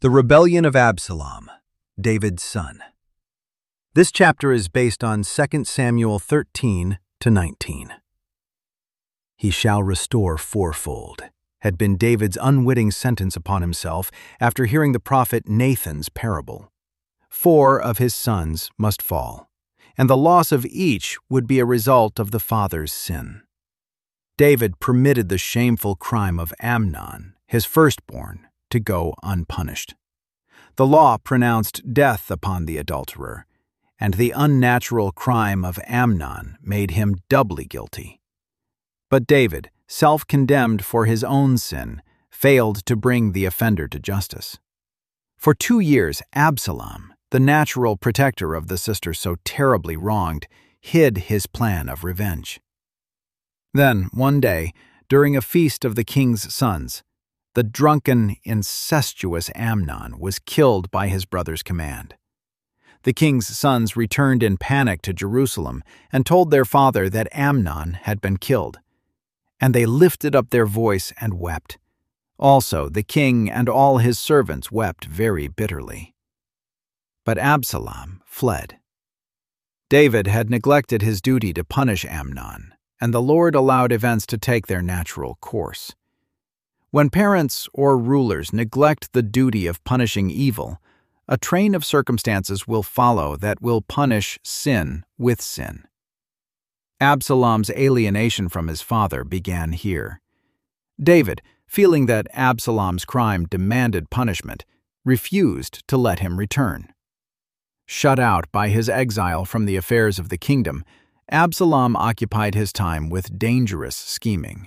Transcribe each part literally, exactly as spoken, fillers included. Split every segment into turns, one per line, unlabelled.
The Rebellion of Absalom, David's son. This chapter is based on Second Samuel thirteen to nineteen. He shall restore fourfold, had been David's unwitting sentence upon himself after hearing the prophet Nathan's parable. Four of his sons must fall, and the loss of each would be a result of the father's sin. David permitted the shameful crime of Amnon, his firstborn, to go unpunished. The law pronounced death upon the adulterer, and the unnatural crime of Amnon made him doubly guilty. But David, self-condemned for his own sin, failed to bring the offender to justice. For two years, Absalom, the natural protector of the sister so terribly wronged, hid his plan of revenge. Then, one day, during a feast of the king's sons, the drunken, incestuous Amnon was killed by his brother's command. The king's sons returned in panic to Jerusalem and told their father that Amnon had been killed. And they lifted up their voice and wept. Also, the king and all his servants wept very bitterly. But Absalom fled. David had neglected his duty to punish Amnon, and the Lord allowed events to take their natural course. When parents or rulers neglect the duty of punishing evil, a train of circumstances will follow that will punish sin with sin. Absalom's alienation from his father began here. David, feeling that Absalom's crime demanded punishment, refused to let him return. Shut out by his exile from the affairs of the kingdom, Absalom occupied his time with dangerous scheming.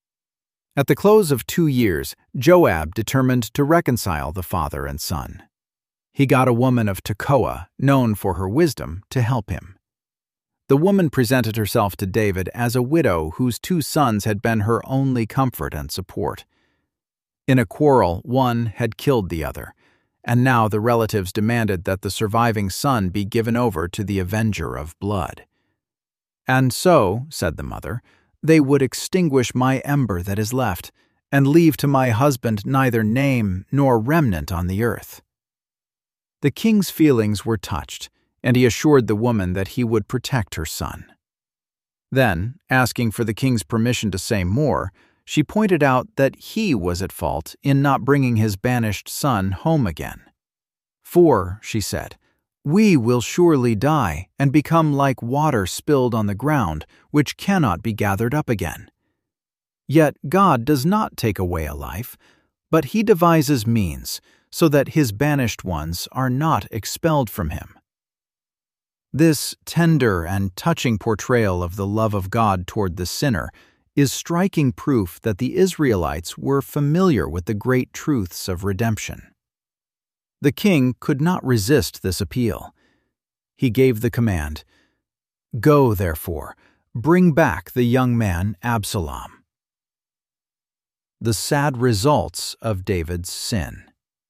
At the close of two years, Joab determined to reconcile the father and son. He got a woman of Tekoa, known for her wisdom, to help him. The woman presented herself to David as a widow whose two sons had been her only comfort and support. In a quarrel, one had killed the other, and now the relatives demanded that the surviving son be given over to the avenger of blood. And so, said the mother, they would extinguish my ember that is left, and leave to my husband neither name nor remnant on the earth. The king's feelings were touched, and he assured the woman that he would protect her son. Then, asking for the king's permission to say more, she pointed out that he was at fault in not bringing his banished son home again. For, she said, we will surely die and become like water spilled on the ground, which cannot be gathered up again. Yet God does not take away a life, but he devises means so that his banished ones are not expelled from him. This tender and touching portrayal of the love of God toward the sinner is striking proof that the Israelites were familiar with the great truths of redemption. The king could not resist this appeal. He gave the command, "Go, therefore, bring back the young man Absalom." The sad results of David's sin.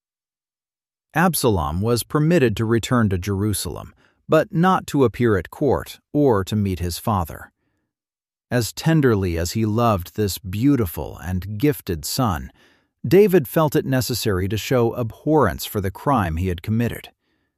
Absalom was permitted to return to Jerusalem, but not to appear at court or to meet his father. As tenderly as he loved this beautiful and gifted son, David felt it necessary to show abhorrence for the crime he had committed.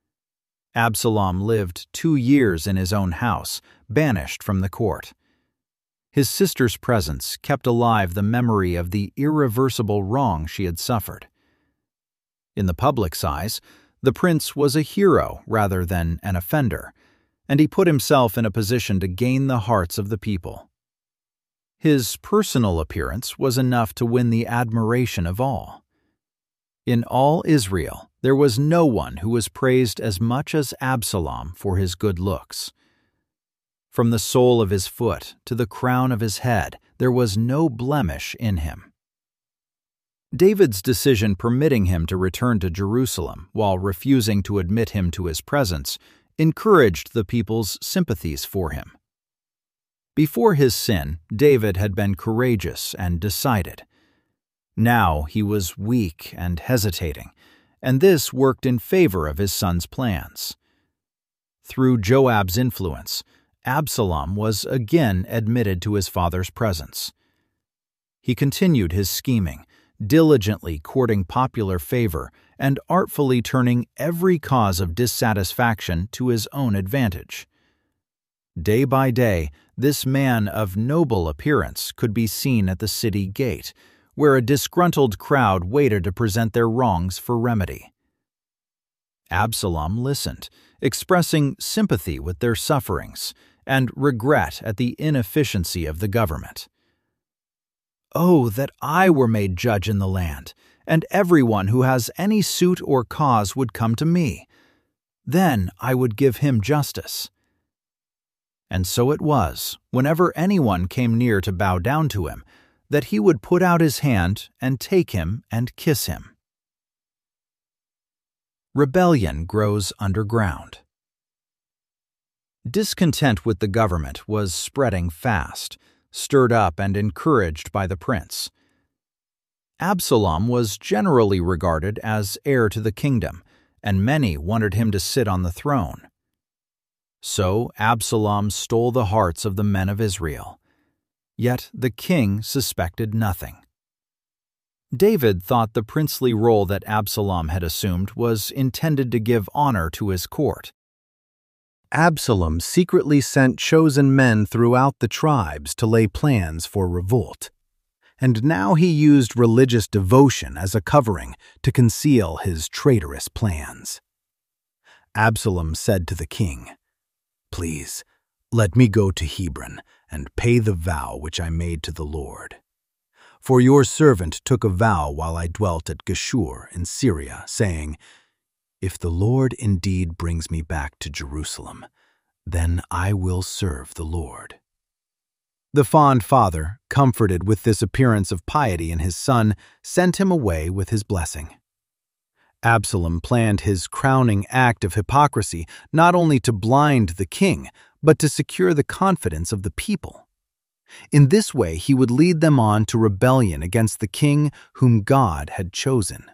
Absalom lived two years in his own house, banished from the court. His sister's presence kept alive the memory of the irreversible wrong she had suffered. In the public's eyes, the prince was a hero rather than an offender, and he put himself in a position to gain the hearts of the people. His personal appearance was enough to win the admiration of all. In all Israel, there was no one who was praised as much as Absalom for his good looks. From the sole of his foot to the crown of his head, there was no blemish in him. David's decision permitting him to return to Jerusalem while refusing to admit him to his presence encouraged the people's sympathies for him. Before his sin, David had been courageous and decided. Now he was weak and hesitating, and this worked in favor of his son's plans. Through Joab's influence, Absalom was again admitted to his father's presence. He continued his scheming, diligently courting popular favor and artfully turning every cause of dissatisfaction to his own advantage. Day by day, this man of noble appearance could be seen at the city gate, where a disgruntled crowd waited to present their wrongs for remedy. Absalom listened, expressing sympathy with their sufferings and regret at the inefficiency of the government. "Oh, that I were made judge in the land, and everyone who has any suit or cause would come to me. Then I would give him justice." And so it was, whenever anyone came near to bow down to him, that he would put out his hand and take him and kiss him. Rebellion grows underground. Discontent with the government was spreading fast, stirred up and encouraged by the prince. Absalom was generally regarded as heir to the kingdom, and many wanted him to sit on the throne. So Absalom stole the hearts of the men of Israel. Yet the king suspected nothing. David thought the princely role that Absalom had assumed was intended to give honor to his court. Absalom secretly sent chosen men throughout the tribes to lay plans for revolt, and now he used religious devotion as a covering to conceal his traitorous plans. Absalom said to the king, "Please, let me go to Hebron and pay the vow which I made to the Lord. For your servant took a vow while I dwelt at Geshur in Syria, saying, 'If the Lord indeed brings me back to Jerusalem, then I will serve the Lord.'" The fond father, comforted with this appearance of piety in his son, sent him away with his blessing. Absalom planned his crowning act of hypocrisy not only to blind the king, but to secure the confidence of the people. In this way, he would lead them on to rebellion against the king whom God had chosen.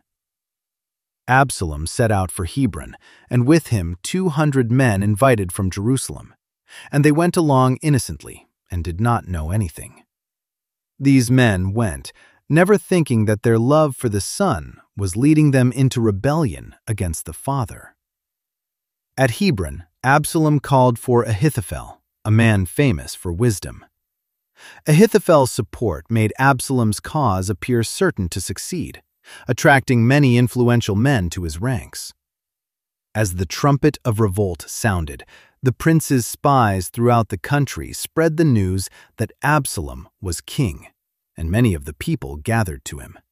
Absalom set out for Hebron, and with him two hundred men invited from Jerusalem, and they went along innocently and did not know anything. These men went, never thinking that their love for the son was leading them into rebellion against the father. At Hebron, Absalom called for Ahithophel, a man famous for wisdom. Ahithophel's support made Absalom's cause appear certain to succeed, attracting many influential men to his ranks. As the trumpet of revolt sounded, the prince's spies throughout the country spread the news that Absalom was king, and many of the people gathered to him.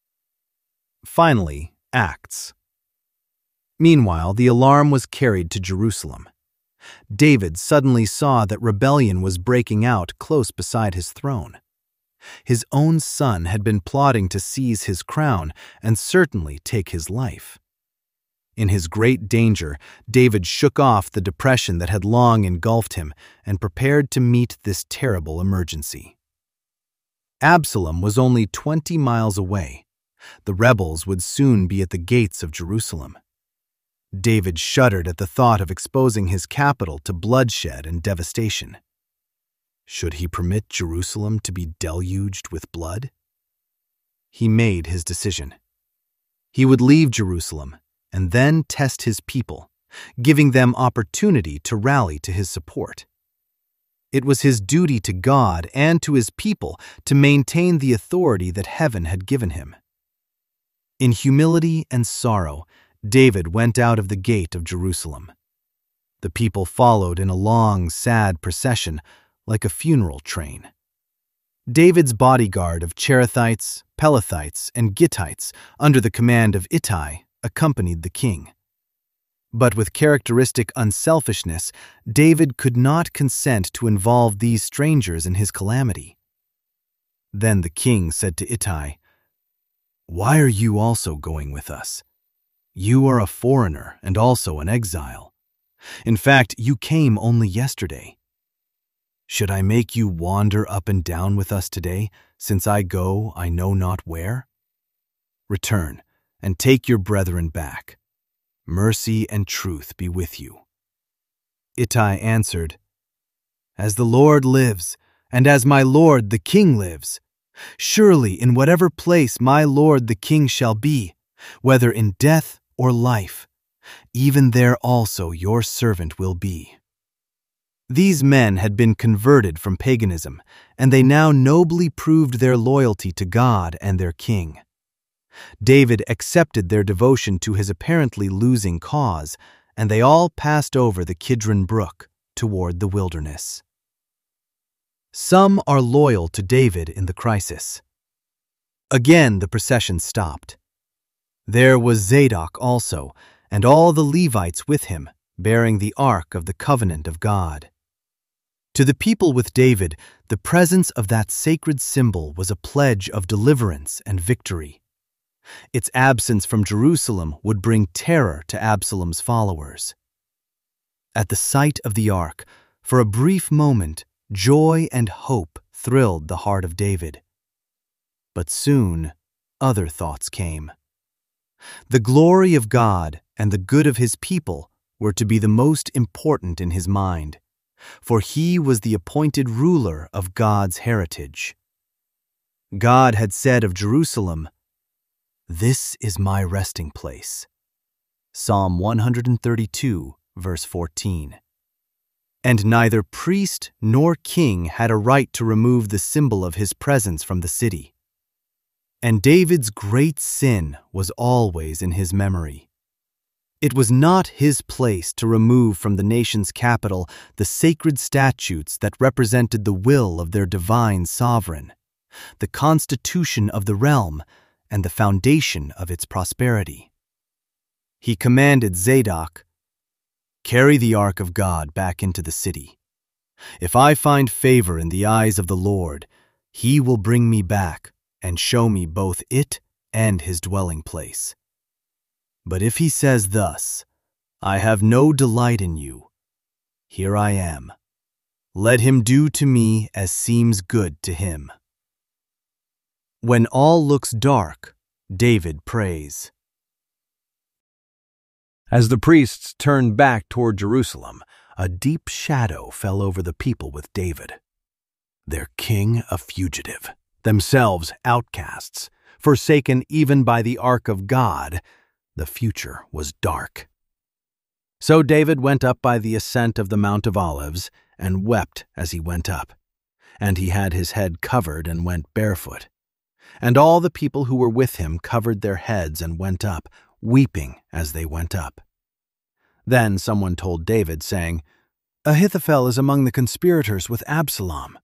Finally, Acts. Meanwhile, the alarm was carried to Jerusalem. David suddenly saw that rebellion was breaking out close beside his throne. His own son had been plotting to seize his crown and certainly take his life. In his great danger, David shook off the depression that had long engulfed him and prepared to meet this terrible emergency. Absalom was only twenty miles away. The rebels would soon be at the gates of Jerusalem. David shuddered at the thought of exposing his capital to bloodshed and devastation. Should he permit Jerusalem to be deluged with blood? He made his decision. He would leave Jerusalem and then test his people, giving them opportunity to rally to his support. It was his duty to God and to his people to maintain the authority that heaven had given him. In humility and sorrow, David went out of the gate of Jerusalem. The people followed in a long, sad procession, like a funeral train. David's bodyguard of Cherethites, Pelethites, and Gittites, under the command of Ittai, accompanied the king. But with characteristic unselfishness, David could not consent to involve these strangers in his calamity. Then the king said to Ittai, "Why are you also going with us? You are a foreigner and also an exile. In fact, you came only yesterday. Should I make you wander up and down with us today, since I go I know not where? Return, and take your brethren back. Mercy and truth be with you." Ittai answered, "As the Lord lives, and as my lord the king lives, Surely in whatever place my lord the king shall be, whether in death or life, even there also your servant will be." These men had been converted from paganism, and they now nobly proved their loyalty to God and their king. David accepted their devotion to his apparently losing cause, and they all passed over the Kidron Brook toward the wilderness. Some are loyal to David in the crisis. Again the procession stopped. There was Zadok also, and all the Levites with him, bearing the ark of the covenant of God. To the people with David, the presence of that sacred symbol was a pledge of deliverance and victory. Its absence from Jerusalem would bring terror to Absalom's followers. At the sight of the ark, for a brief moment, joy and hope thrilled the heart of David. But soon, other thoughts came. The glory of God and the good of his people were to be the most important in his mind, for he was the appointed ruler of God's heritage. God had said of Jerusalem, "This is my resting place." Psalm one thirty-two, verse fourteen. And neither priest nor king had a right to remove the symbol of his presence from the city. And David's great sin was always in his memory. It was not his place to remove from the nation's capital the sacred statutes that represented the will of their divine sovereign, the constitution of the realm, and the foundation of its prosperity. He commanded Zadok, "Carry the ark of God back into the city. If I find favor in the eyes of the Lord, he will bring me back and show me both it and his dwelling place. But if he says thus, 'I have no delight in you,' here I am. Let him do to me as seems good to him." When all looks dark, David prays. As the priests turned back toward Jerusalem, a deep shadow fell over the people with David. Their king a fugitive, themselves outcasts, forsaken even by the ark of God, the future was dark. So David went up by the ascent of the Mount of Olives and wept as he went up, and he had his head covered and went barefoot. And all the people who were with him covered their heads and went up, weeping as they went up. Then someone told David, saying, "Ahithophel is among the conspirators with Absalom."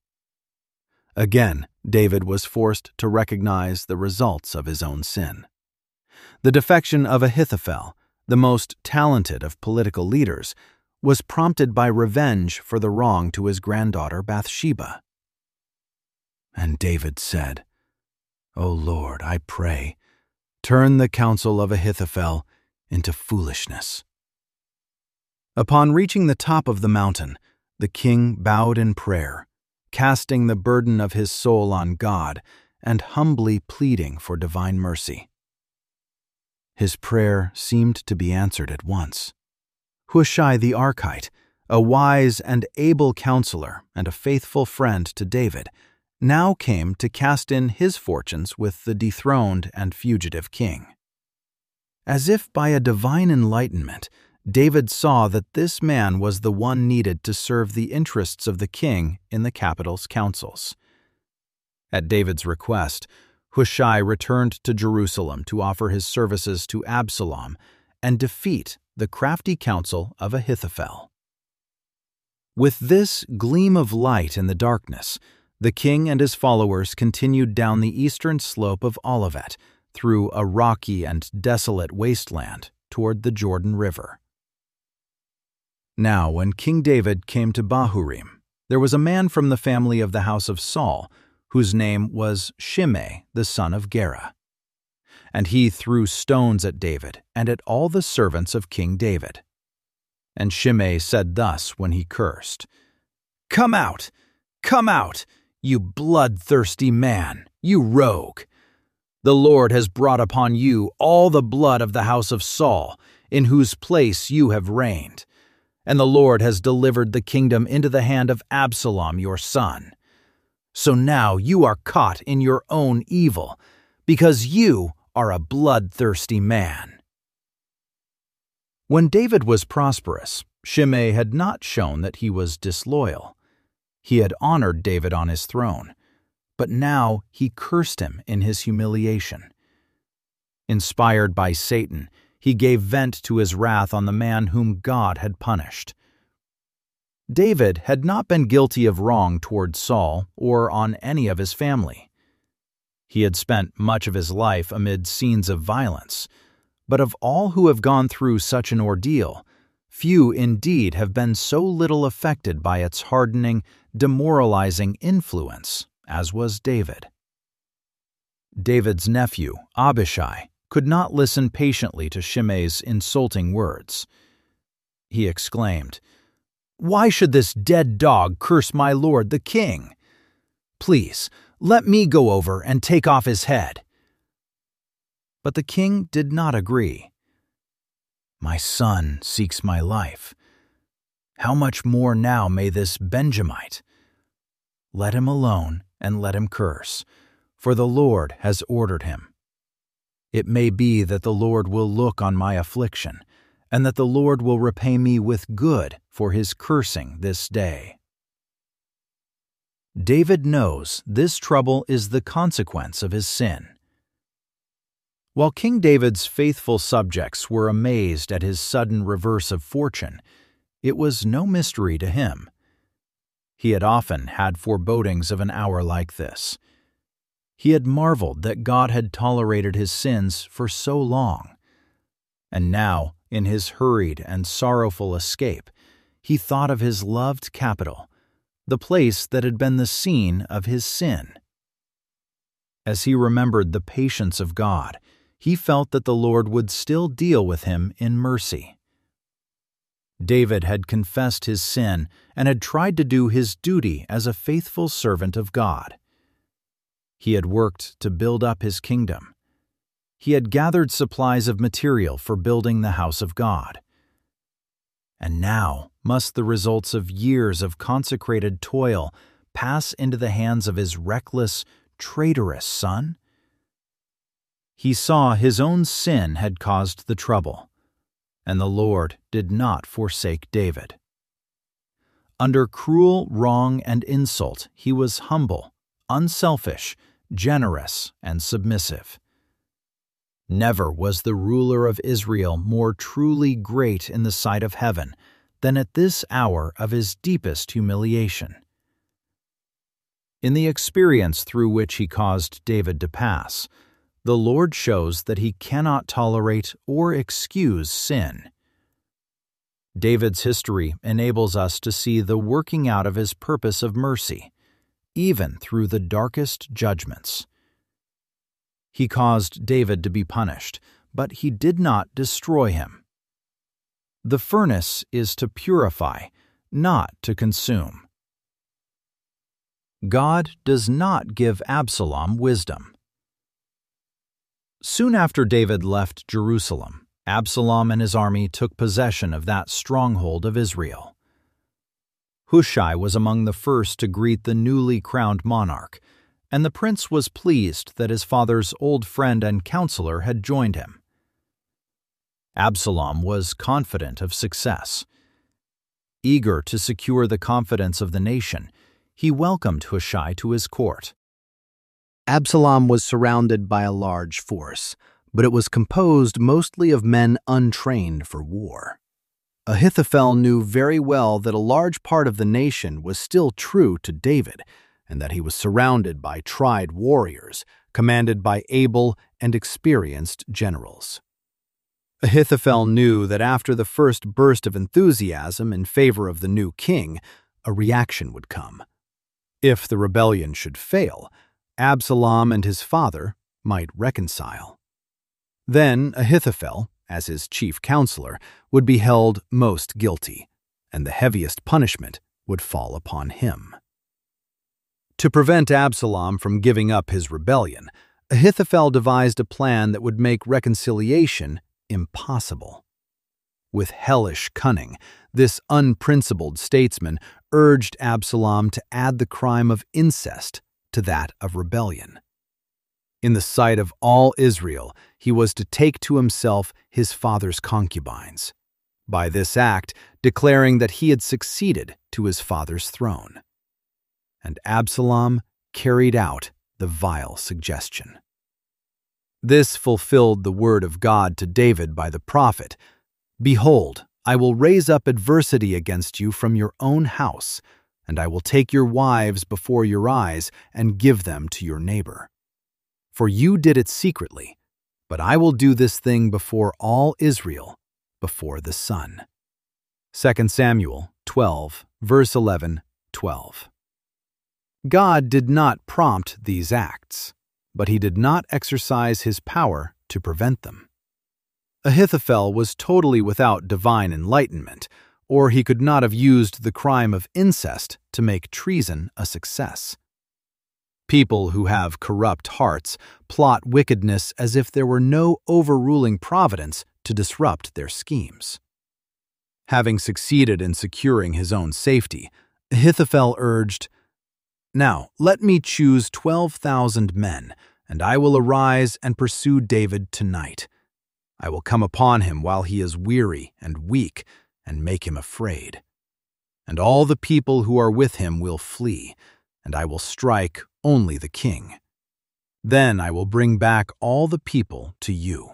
Again, David was forced to recognize the results of his own sin. The defection of Ahithophel, the most talented of political leaders, was prompted by revenge for the wrong to his granddaughter Bathsheba. And David said, "O Lord, I pray, turn the counsel of Ahithophel into foolishness." Upon reaching the top of the mountain, the king bowed in prayer, casting the burden of his soul on God and humbly pleading for divine mercy. His prayer seemed to be answered at once. Hushai the Archite, a wise and able counselor and a faithful friend to David, now came to cast in his fortunes with the dethroned and fugitive king. As if by a divine enlightenment, David saw that this man was the one needed to serve the interests of the king in the capital's councils. At David's request, Hushai returned to Jerusalem to offer his services to Absalom and defeat the crafty counsel of Ahithophel. With this gleam of light in the darkness, the king and his followers continued down the eastern slope of Olivet through a rocky and desolate wasteland toward the Jordan River. Now, when King David came to Bahurim, there was a man from the family of the house of Saul, whose name was Shimei, the son of Gera. And he threw stones at David and at all the servants of King David. And Shimei said thus when he cursed, "Come out! Come out! You bloodthirsty man, you rogue! The Lord has brought upon you all the blood of the house of Saul, in whose place you have reigned. And the Lord has delivered the kingdom into the hand of Absalom your son. So now you are caught in your own evil, because you are a bloodthirsty man." When David was prosperous, Shimei had not shown that he was disloyal. He had honored David on his throne, but now he cursed him in his humiliation. Inspired by Satan, he gave vent to his wrath on the man whom God had punished. David had not been guilty of wrong toward Saul or on any of his family. He had spent much of his life amid scenes of violence, but of all who have gone through such an ordeal, few indeed have been so little affected by its hardening, demoralizing influence as was David. David's nephew, Abishai, could not listen patiently to Shimei's insulting words. He exclaimed, "Why should this dead dog curse my lord the king? Please, let me go over and take off his head." But the king did not agree. "My son seeks my life. How much more now may this Benjamite? Let him alone and let him curse, for the Lord has ordered him. It may be that the Lord will look on my affliction, and that the Lord will repay me with good for his cursing this day." David knows this trouble is the consequence of his sin. While King David's faithful subjects were amazed at his sudden reverse of fortune, it was no mystery to him. He had often had forebodings of an hour like this. He had marveled that God had tolerated his sins for so long. And now, in his hurried and sorrowful escape, he thought of his loved capital, the place that had been the scene of his sin. As he remembered the patience of God, he felt that the Lord would still deal with him in mercy. David had confessed his sin and had tried to do his duty as a faithful servant of God. He had worked to build up his kingdom. He had gathered supplies of material for building the house of God. And now must the results of years of consecrated toil pass into the hands of his reckless, traitorous son? He saw his own sin had caused the trouble, and the Lord did not forsake David. Under cruel wrong and insult, he was humble, unselfish, generous, and submissive. Never was the ruler of Israel more truly great in the sight of heaven than at this hour of his deepest humiliation. In the experience through which he caused David to pass, the Lord shows that he cannot tolerate or excuse sin. David's history enables us to see the working out of his purpose of mercy, even through the darkest judgments. He caused David to be punished, but he did not destroy him. The furnace is to purify, not to consume. God does not give Absalom wisdom. Soon after David left Jerusalem, Absalom and his army took possession of that stronghold of Israel. Hushai was among the first to greet the newly crowned monarch, and the prince was pleased that his father's old friend and counselor had joined him. Absalom was confident of success. Eager to secure the confidence of the nation, he welcomed Hushai to his court.
Absalom was surrounded by a large force, but it was composed mostly of men untrained for war. Ahithophel knew very well that a large part of the nation was still true to David, and that he was surrounded by tried warriors, commanded by able and experienced generals. Ahithophel knew that after the first burst of enthusiasm in favor of the new king, a reaction would come. If the rebellion should fail, Absalom and his father might reconcile. Then Ahithophel, as his chief counselor, would be held most guilty, and the heaviest punishment would fall upon him. To prevent Absalom from giving up his rebellion, Ahithophel devised a plan that would make reconciliation impossible. With hellish cunning, this unprincipled statesman urged Absalom to add the crime of incest to that of rebellion. In the sight of all Israel, he was to take to himself his father's concubines, by this act declaring that he had succeeded to his father's throne. And Absalom carried out the vile suggestion. This fulfilled the word of God to David by the prophet, "Behold, I will raise up adversity against you from your own house, and I will take your wives before your eyes and give them to your neighbor. For you did it secretly, but I will do this thing before all Israel, before the sun." Second Samuel twelve, verse eleven, twelve. God did not prompt these acts, but he did not exercise his power to prevent them. Ahithophel was totally without divine enlightenment, or he could not have used the crime of incest to make treason a success. People who have corrupt hearts plot wickedness as if there were no overruling providence to disrupt their schemes. Having succeeded in securing his own safety, Ahithophel urged, "Now let me choose twelve thousand men, and I will arise and pursue David tonight. I will come upon him while he is weary and weak, and make him afraid. And all the people who are with him will flee, and I will strike only the king. Then I will bring back all the people to you."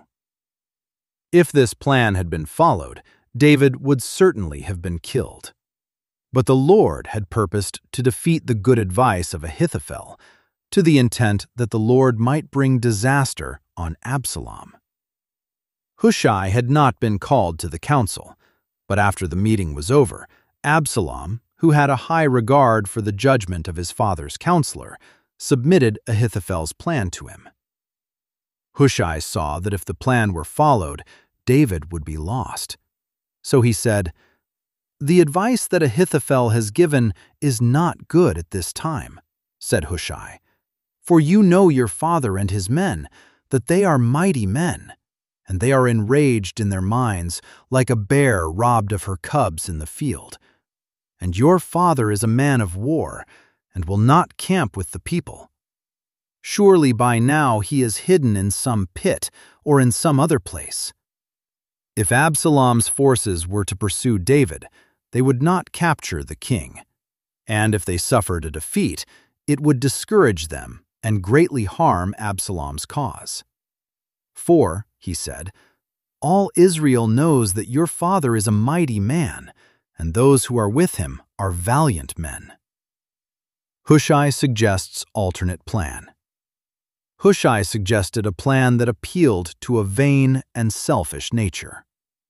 If this plan had been followed, David would certainly have been killed. But the Lord had purposed to defeat the good advice of Ahithophel, to the intent that the Lord might bring disaster on Absalom. Hushai had not been called to the council, but after the meeting was over, Absalom, who had a high regard for the judgment of his father's counselor, submitted Ahithophel's plan to him. Hushai saw that if the plan were followed, David would be lost. So he said, "The advice that Ahithophel has given is not good at this time," said Hushai. "For you know your father and his men, that they are mighty men, and they are enraged in their minds like a bear robbed of her cubs in the field. And your father is a man of war, and will not camp with the people. Surely by now he is hidden in some pit or in some other place." If Absalom's forces were to pursue David, they would not capture the king, and if they suffered a defeat, it would discourage them and greatly harm Absalom's cause. "For," he said, "all Israel knows that your father is a mighty man, and those who are with him are valiant men." Hushai suggests alternate plan. Hushai suggested a plan that appealed to a vain and selfish nature.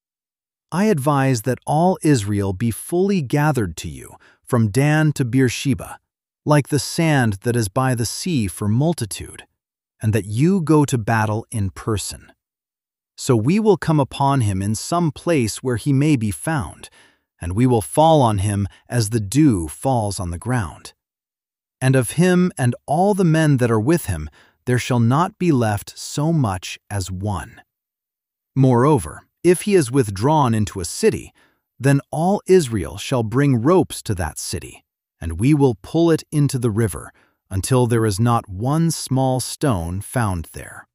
"I advise that all Israel be fully gathered to you, from Dan to Beersheba, like the sand that is by the sea for multitude, and that you go to battle in person. So we will come upon him in some place where he may be found, and we will fall on him as the dew falls on the ground. And of him and all the men that are with him there shall not be left so much as one. Moreover, if he is withdrawn into a city, then all Israel shall bring ropes to that city, and we will pull it into the river until there is not one small stone found there."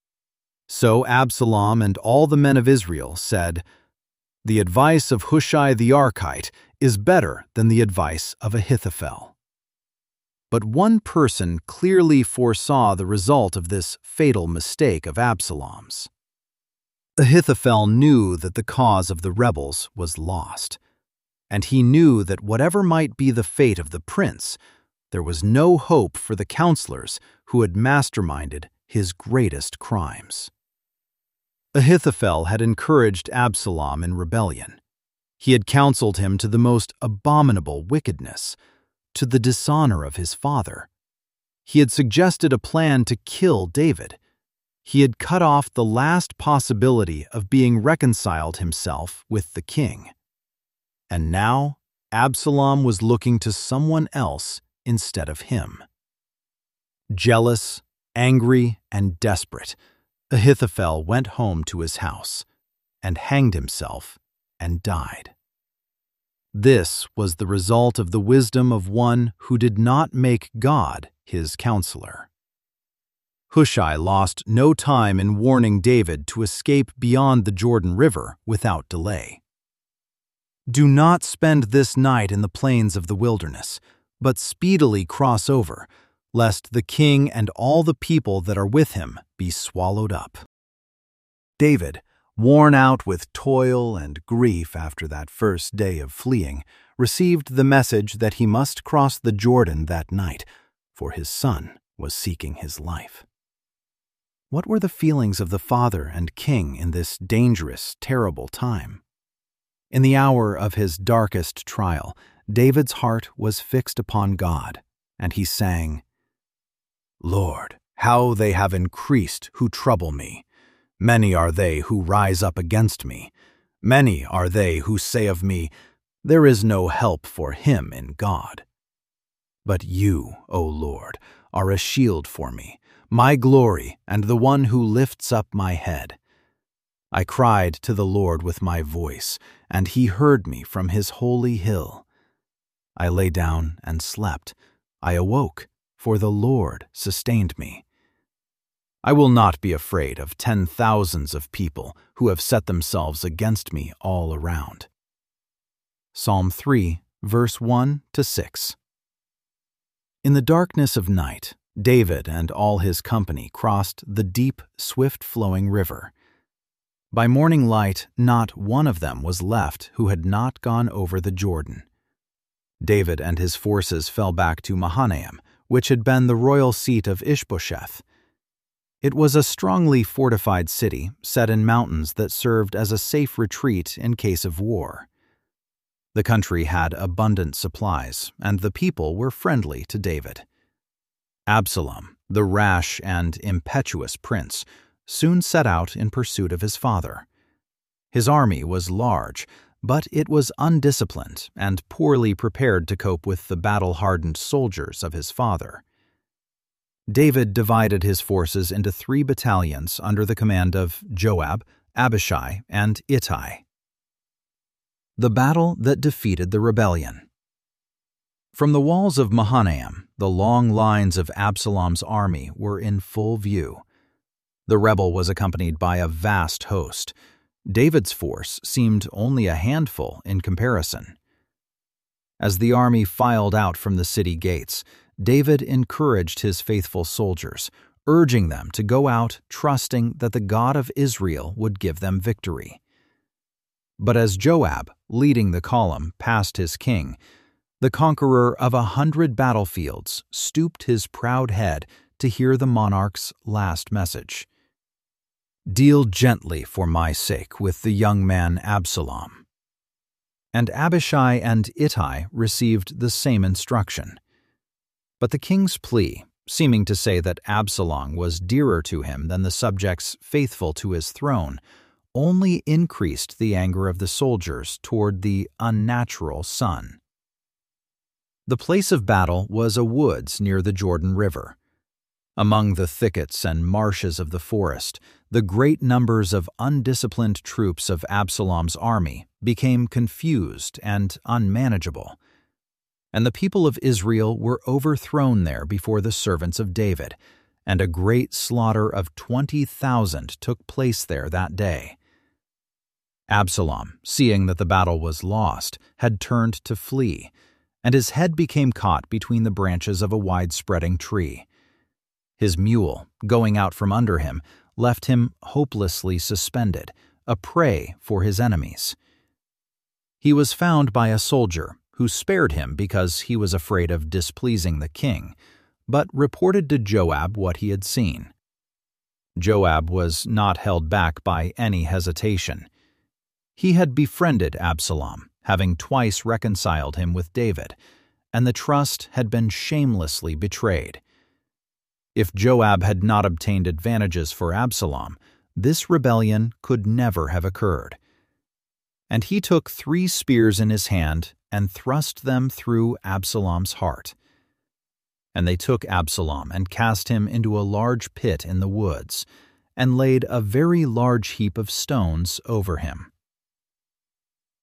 So Absalom and all the men of Israel said, "The advice of Hushai the Archite is better than the advice of Ahithophel." But one person clearly foresaw the result of this fatal mistake of Absalom's. Ahithophel knew that the cause of the rebels was lost, and he knew that whatever might be the fate of the prince, there was no hope for the counselors who had masterminded his greatest crimes. Ahithophel had encouraged Absalom in rebellion. He had counseled him to the most abominable wickedness, to the dishonor of his father. He had suggested a plan to kill David. He had cut off the last possibility of being reconciled himself with the king. And now Absalom was looking to someone else instead of him. Jealous, angry, and desperate, Ahithophel went home to his house and hanged himself and died. This was the result of the wisdom of one who did not make God his counselor. Hushai lost no time in warning David to escape beyond the Jordan River without delay. "Do not spend this night in the plains of the wilderness, but speedily cross over, lest the king and all the people that are with him be swallowed up." David, worn out with toil and grief after that first day of fleeing, received the message that he must cross the Jordan that night, for his son was seeking his life. What were the feelings of the father and king in this dangerous, terrible time? In the hour of his darkest trial, David's heart was fixed upon God, and he sang, "Lord, how they have increased who trouble me. Many are they who rise up against me. Many are they who say of me, there is no help for him in God. But you, O Lord, are a shield for me, my glory, and the one who lifts up my head. I cried to the Lord with my voice, and he heard me from his holy hill. I lay down and slept. I awoke, for the Lord sustained me. I will not be afraid of ten thousands of people who have set themselves against me all around." Psalm three, verse one to six. In the darkness of night, David and all his company crossed the deep, swift-flowing river. By morning light, not one of them was left who had not gone over the Jordan. David and his forces fell back to Mahanaim, which had been the royal seat of Ishbosheth. It was a strongly fortified city set in mountains that served as a safe retreat in case of war. The country had abundant supplies, and the people were friendly to David. Absalom, the rash and impetuous prince, soon set out in pursuit of his father. His army was large, but it was undisciplined and poorly prepared to cope with the battle-hardened soldiers of his father. David divided his forces into three battalions under the command of Joab, Abishai, and Ittai. The battle that defeated the rebellion. From the walls of Mahanaim, the long lines of Absalom's army were in full view. The rebel was accompanied by a vast host. David's force seemed only a handful in comparison. As the army filed out from the city gates, David encouraged his faithful soldiers, urging them to go out trusting that the God of Israel would give them victory. But as Joab, leading the column, passed his king, the conqueror of a hundred battlefields stooped his proud head to hear the monarch's last message. "Deal gently for my sake with the young man Absalom." And Abishai and Ittai received the same instruction. But the king's plea, seeming to say that Absalom was dearer to him than the subjects faithful to his throne, only increased the anger of the soldiers toward the unnatural son. The place of battle was a woods near the Jordan River. Among the thickets and marshes of the forest, the great numbers of undisciplined troops of Absalom's army became confused and unmanageable, and the people of Israel were overthrown there before the servants of David, and a great slaughter of twenty thousand took place there that day. Absalom, seeing that the battle was lost, had turned to flee, and his head became caught between the branches of a wide-spreading tree. His mule, going out from under him, left him hopelessly suspended, a prey for his enemies. He was found by a soldier who spared him because he was afraid of displeasing the king, but reported to Joab what he had seen. Joab was not held back by any hesitation. He had befriended Absalom, having twice reconciled him with David, and the trust had been shamelessly betrayed. If Joab had not obtained advantages for Absalom, this rebellion could never have occurred. And he took three spears in his hand and thrust them through Absalom's heart. And they took Absalom and cast him into a large pit in the woods, and laid a very large heap of stones over him.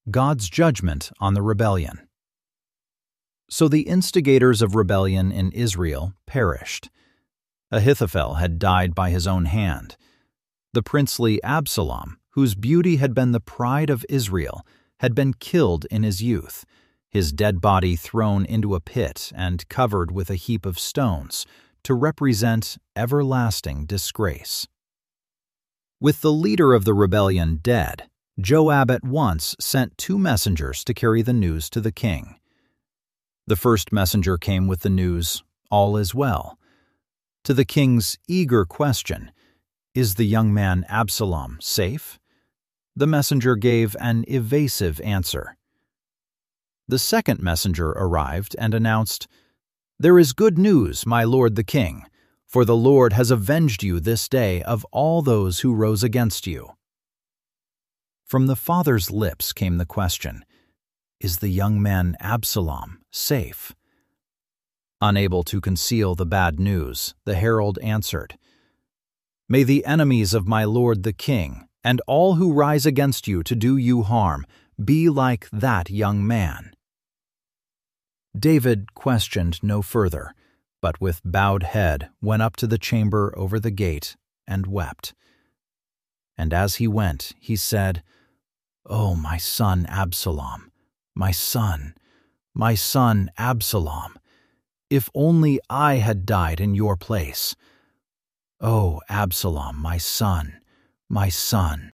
God's judgment on the rebellion. So the instigators of rebellion in Israel perished. Ahithophel had died by his own hand. The princely Absalom, whose beauty had been the pride of Israel, had been killed in his youth, his dead body thrown into a pit and covered with a heap of stones to represent everlasting disgrace. With the leader of the rebellion dead, Joab at once sent two messengers to carry the news to the king. The first messenger came with the news, "All is well." To the king's eager question, "Is the young man Absalom safe?" the messenger gave an evasive answer. The second messenger arrived and announced, "There is good news, my lord the king, for the Lord has avenged you this day of all those who rose against you." From the father's lips came the question, "Is the young man Absalom safe?" Unable to conceal the bad news, the herald answered, "May the enemies of my lord the king, and all who rise against you to do you harm, be like that young man." David questioned no further, but with bowed head went up to the chamber over the gate and wept. And as he went, he said, "Oh, my son Absalom, my son, my son Absalom, if only I had died in your place. Oh, Absalom, my son, my son."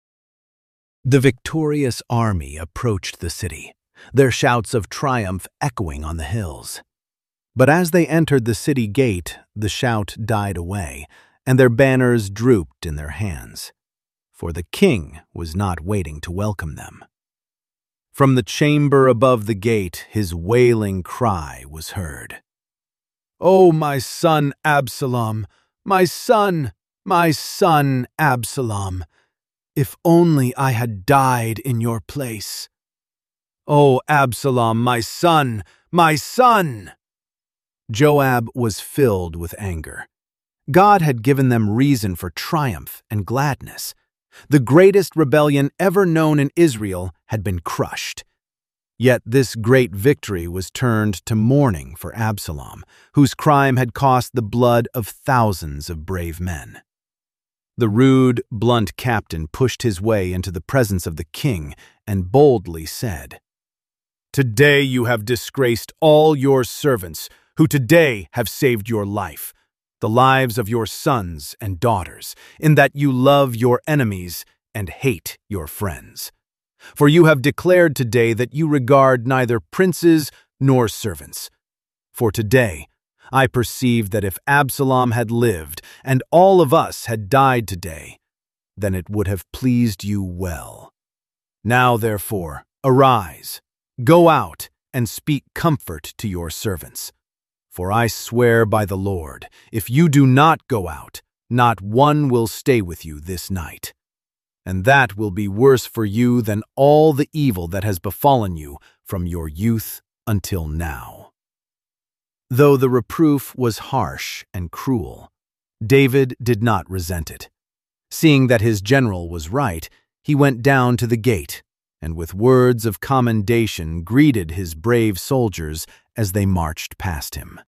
The victorious army approached the city, their shouts of triumph echoing on the hills. But as they entered the city gate, the shout died away, and their banners drooped in their hands, for the king was not waiting to welcome them. From the chamber above the gate, his wailing cry was heard. "Oh, my son Absalom, my son, my son Absalom, if only I had died in your place. Oh, Absalom, my son, my son!" Joab was filled with anger. God had given them reason for triumph and gladness. The greatest rebellion ever known in Israel had been crushed. Yet this great victory was turned to mourning for Absalom, whose crime had cost the blood of thousands of brave men. The rude, blunt captain pushed his way into the presence of the king and boldly said, "Today you have disgraced all your servants, who today have saved your life, the lives of your sons and daughters, in that you love your enemies and hate your friends. For you have declared today that you regard neither princes nor servants. For today I perceive that if Absalom had lived and all of us had died today, then it would have pleased you well. Now, therefore, arise, go out, and speak comfort to your servants. For I swear by the Lord, if you do not go out, not one will stay with you this night. And that will be worse for you than all the evil that has befallen you from your youth until now." Though the reproof was harsh and cruel, David did not resent it. Seeing that his general was right, he went down to the gate, and with words of commendation greeted his brave soldiers as they marched past him.